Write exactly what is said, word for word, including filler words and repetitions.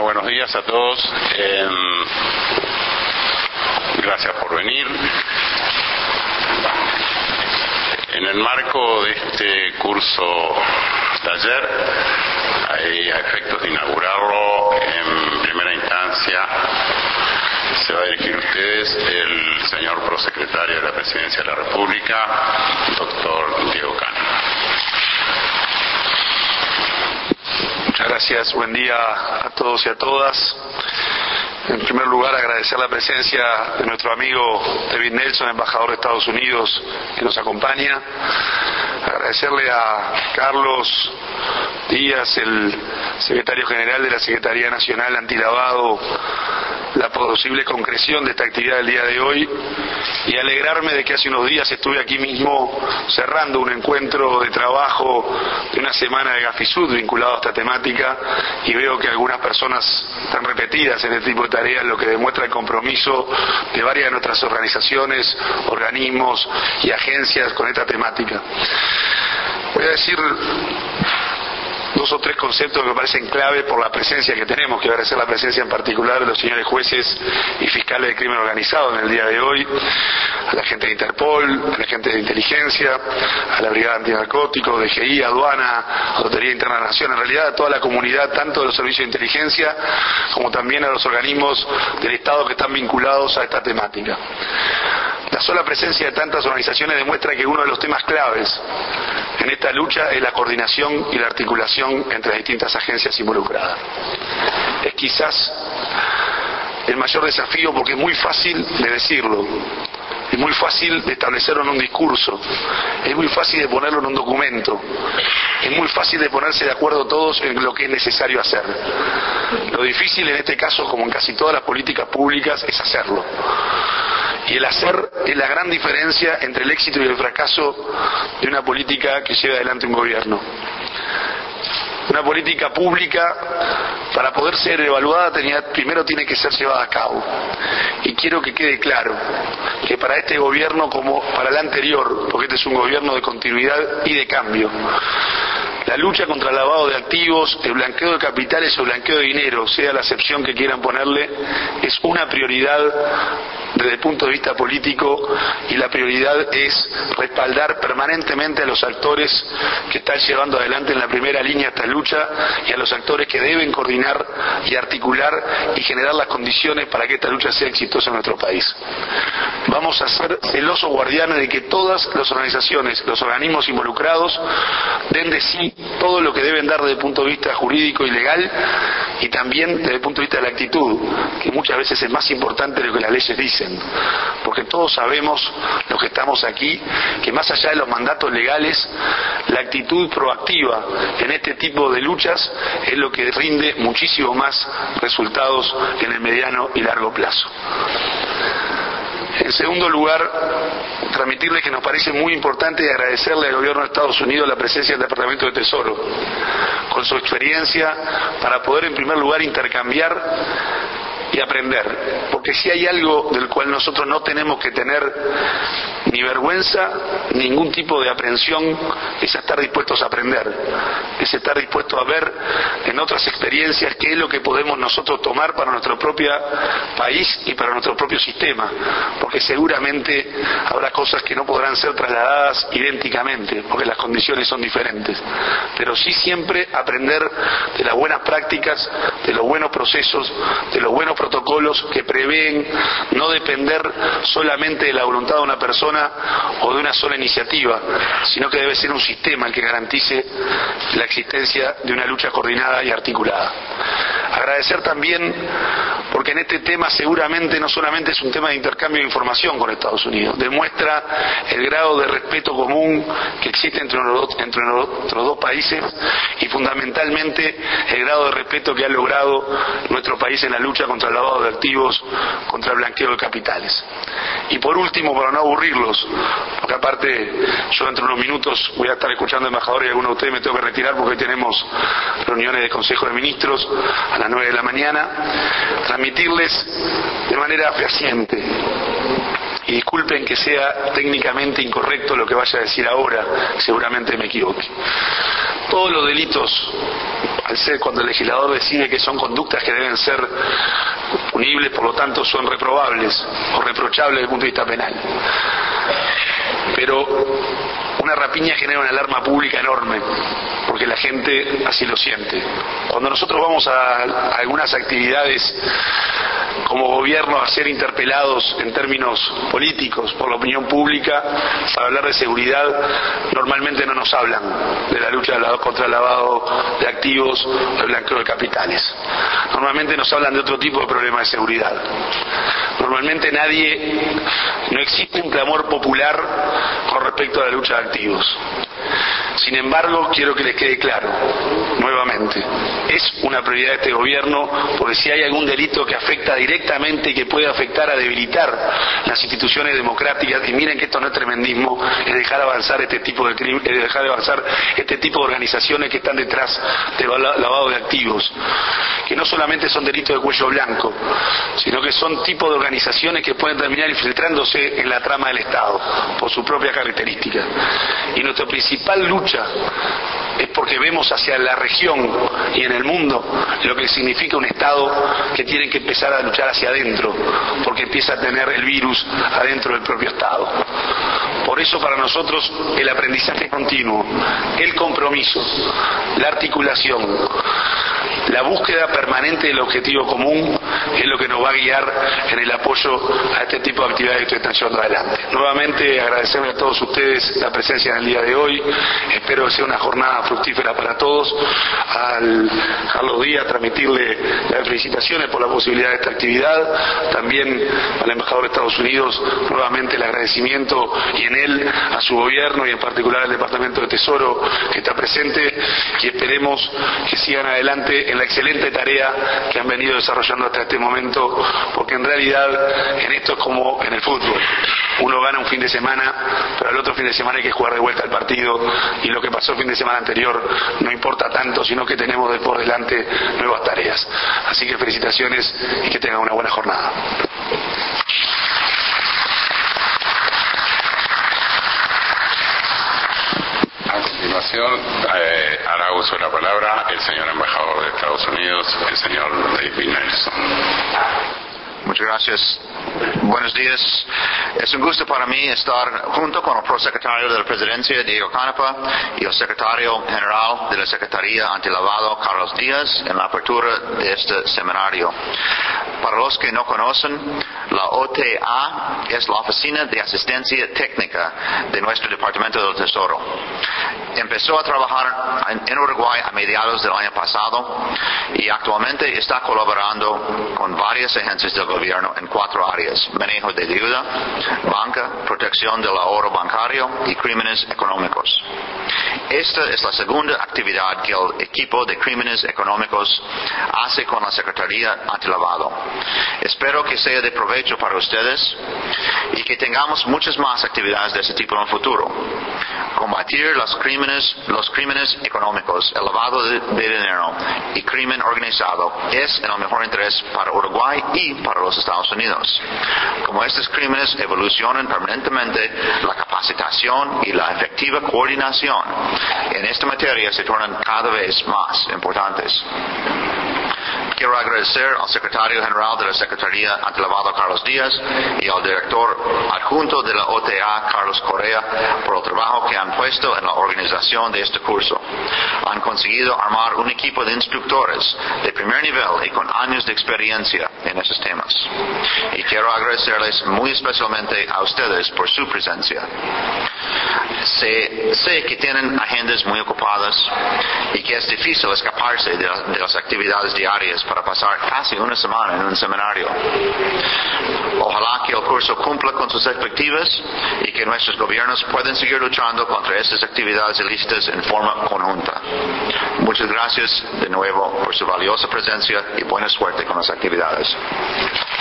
buenos días a todos. Eh, gracias por venir. En el marco de este curso taller, hay a efectos de inaugurarlo en primera instancia, se va a dirigir a ustedes el señor prosecretario de la Presidencia de la República, doctor Diego Cano. Muchas gracias, buen día a todos y a todas. En primer lugar, agradecer la presencia de nuestro amigo David Nelson, embajador de Estados Unidos, que nos acompaña. Agradecerle a Carlos Díaz, el secretario general de la Secretaría Nacional Antilavado, la posible concreción de esta actividad del día de hoy, y alegrarme de que hace unos días estuve aquí mismo cerrando un encuentro de trabajo de una semana de Gafisud vinculado a esta temática, y veo que algunas personas están repetidas en este tipo de tareas, lo que demuestra el compromiso de varias de nuestras organizaciones, organismos y agencias con esta temática. Voy a decir dos o tres conceptos que me parecen clave por la presencia que tenemos, que agradecer la presencia en particular de los señores jueces y fiscales de crimen organizado en el día de hoy, a la gente de Interpol, a la gente de inteligencia, a la Brigada Antinarcóticos, D G I, Aduana, Lotería Interna de la Nación, en realidad a toda la comunidad, tanto de los servicios de inteligencia como también a los organismos del Estado que están vinculados a esta temática. La sola presencia de tantas organizaciones demuestra que uno de los temas claves en esta lucha es la coordinación y la articulación entre las distintas agencias involucradas. Es quizás el mayor desafío, porque es muy fácil de decirlo, es muy fácil de establecerlo en un discurso, es muy fácil de ponerlo en un documento, es muy fácil de ponerse de acuerdo todos en lo que es necesario hacer. Lo difícil en este caso, como en casi todas las políticas públicas, es hacerlo. Y el hacer es la gran diferencia entre el éxito y el fracaso de una política que lleva adelante un gobierno. Una política pública, para poder ser evaluada, tenía, primero tiene que ser llevada a cabo. Y quiero que quede claro que para este gobierno, como para el anterior, porque este es un gobierno de continuidad y de cambio, la lucha contra el lavado de activos, el blanqueo de capitales o el blanqueo de dinero, sea la acepción que quieran ponerle, es una prioridad desde el punto de vista político, y la prioridad es respaldar permanentemente a los actores que están llevando adelante en la primera línea esta lucha, y a los actores que deben coordinar y articular y generar las condiciones para que esta lucha sea exitosa en nuestro país. Vamos a ser celosos guardianes de que todas las organizaciones, los organismos involucrados, den de sí todo lo que deben dar desde el punto de vista jurídico y legal, y también desde el punto de vista de la actitud, que muchas veces es más importante de lo que las leyes dicen, porque todos sabemos, los que estamos aquí, que más allá de los mandatos legales, la actitud proactiva en este tipo de luchas es lo que rinde muchísimo más resultados en el mediano y largo plazo. En segundo lugar, transmitirles que nos parece muy importante y agradecerle al gobierno de Estados Unidos la presencia del Departamento de Tesoro, con su experiencia, para poder en primer lugar intercambiar y aprender, porque si hay algo del cual nosotros no tenemos que tener ni vergüenza, ningún tipo de aprensión, es estar dispuestos a aprender, es estar dispuestos a ver en otras experiencias qué es lo que podemos nosotros tomar para nuestro propio país y para nuestro propio sistema, porque seguramente habrá cosas que no podrán ser trasladadas idénticamente, porque las condiciones son diferentes, pero sí siempre aprender de las buenas prácticas, de los buenos procesos, de los buenos protocolos que prevén no depender solamente de la voluntad de una persona o de una sola iniciativa, sino que debe ser un sistema el que garantice la existencia de una lucha coordinada y articulada. Agradecer también, porque en este tema seguramente no solamente es un tema de intercambio de información con Estados Unidos, demuestra el grado de respeto común que existe entre, los, entre nuestros dos países, y fundamentalmente el grado de respeto que ha logrado nuestro país en la lucha contra el lavado de activos, contra el blanqueo de capitales. Y por último, para no aburrirlos, porque aparte yo dentro de unos minutos voy a estar escuchando embajadores y algunos de ustedes me tengo que retirar porque hoy tenemos reuniones de Consejo de Ministros a las nueve de la mañana, transmitirles de manera fehaciente, y disculpen que sea técnicamente incorrecto lo que vaya a decir ahora, seguramente me equivoque, todos los delitos, al ser cuando el legislador decide que son conductas que deben ser punibles, por lo tanto son reprobables o reprochables desde el punto de vista penal. Pero una rapiña genera una alarma pública enorme, porque la gente así lo siente. Cuando nosotros vamos a, a algunas actividades como gobierno a ser interpelados en términos políticos por la opinión pública para hablar de seguridad, normalmente no nos hablan de la lucha contra el lavado de activos o el blanqueo de capitales. Normalmente nos hablan de otro tipo de problemas de seguridad. Normalmente nadie, no existe un clamor popular con respecto a la lucha de activos. Sin embargo, quiero que les quede claro, nuevamente, es una prioridad de este gobierno, porque si hay algún delito que afecta directamente y que puede afectar a debilitar las instituciones democráticas, y miren que esto no es tremendismo, es dejar avanzar este tipo de crimen, es dejar de avanzar este tipo de organizaciones que están detrás del lavado de activos, que no solamente son delitos de cuello blanco, sino que son tipos de organizaciones que pueden terminar infiltrándose en la trama del Estado, por su propia característica. Y nuestra principal lucha es porque vemos hacia la región y en el mundo lo que significa un Estado que tiene que empezar a luchar hacia adentro, porque empieza a tener el virus adentro del propio Estado. Por eso para nosotros el aprendizaje continuo, el compromiso, la articulación, la búsqueda permanente del objetivo común es lo que nos va a guiar en el apoyo a este tipo de actividades que ustedes están llevando adelante. Nuevamente agradecerle a todos ustedes la presencia en el día de hoy. Espero que sea una jornada fructífera para todos. Al Carlos Díaz transmitirle las felicitaciones por la posibilidad de esta actividad. También al embajador de Estados Unidos nuevamente el agradecimiento, y en él a su gobierno y en particular al Departamento de Tesoro que está presente, y esperemos que sigan adelante en la excelente tarea que han venido desarrollando hasta este momento, porque en realidad en esto es como en el fútbol, uno gana un fin de semana, pero al otro fin de semana hay que jugar de vuelta el partido, y lo que pasó el fin de semana anterior no importa tanto, sino que tenemos de por delante nuevas tareas. Así que felicitaciones y que tengan una buena jornada. A continuación, eh, hará uso de la palabra el señor embajador de Estados Unidos, el señor David Nelson. Muchas gracias. Buenos días. Es un gusto para mí estar junto con el prosecretario de la Presidencia, Diego Canepa, y el secretario general de la Secretaría Antilavado, Carlos Díaz, en la apertura de este seminario. Para los que no conocen, la O T A es la Oficina de Asistencia Técnica de nuestro Departamento del Tesoro. Empezó a trabajar en Uruguay a mediados del año pasado y actualmente está colaborando con varias agencias del gobierno en cuatro áreas: manejo de deuda, banca, protección del ahorro bancario y crímenes económicos. Esta es la segunda actividad que el equipo de crímenes económicos hace con la Secretaría Antilavado. Espero que sea de provecho para ustedes y que tengamos muchas más actividades de este tipo en el futuro. Combatir los crímenes, los crímenes económicos, el lavado de, de dinero y crimen organizado es en el mejor interés para Uruguay y para los Estados Unidos. Como estos crímenes evolucionan permanentemente, la capacitación y la efectiva coordinación en esta materia se tornan cada vez más importantes. Quiero agradecer al secretario general de la Secretaría Antilavado, Carlos Díaz, y al director adjunto de la O T A, Carlos Correa, por el trabajo que han puesto en la organización de este curso. Han conseguido armar un equipo de instructores de primer nivel y con años de experiencia en esos temas. Y quiero agradecerles muy especialmente a ustedes por su presencia. Sé, sé que tienen agendas muy ocupadas y que es difícil escaparse de, de las actividades diarias para pasar casi una semana en un seminario. Ojalá que el curso cumpla con sus expectativas y que nuestros gobiernos puedan seguir luchando contra estas actividades ilícitas en forma conjunta. Muchas gracias de nuevo por su valiosa presencia y buena suerte con las actividades.